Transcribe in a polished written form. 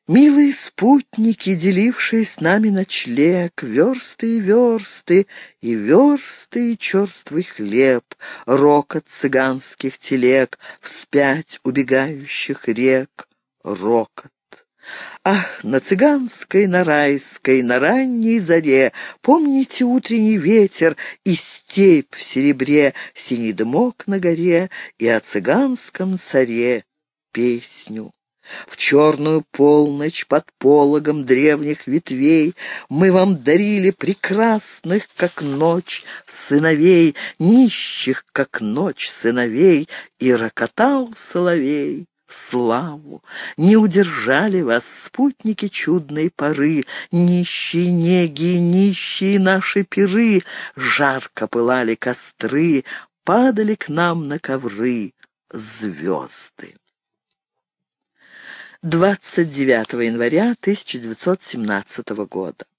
Милые спутники, делившие с нами ночлег, версты и версты, и версты, и черствый хлеб, рокот цыганских телег, вспять убегающих рек, рокот. Ах, на цыганской, на райской, на ранней заре помните утренний ветер и степь в серебре, синий дымок на горе и о цыганском царе песню. В черную полночь под пологом древних ветвей мы вам дарили прекрасных, как ночь, сыновей, нищих, как ночь, сыновей, и рокотал соловей. Славу! Не удержали вас спутники чудной поры, нищие неги, нищие наши пиры, жарко пылали костры, падали к нам на ковры звезды. 29 января 1917 года.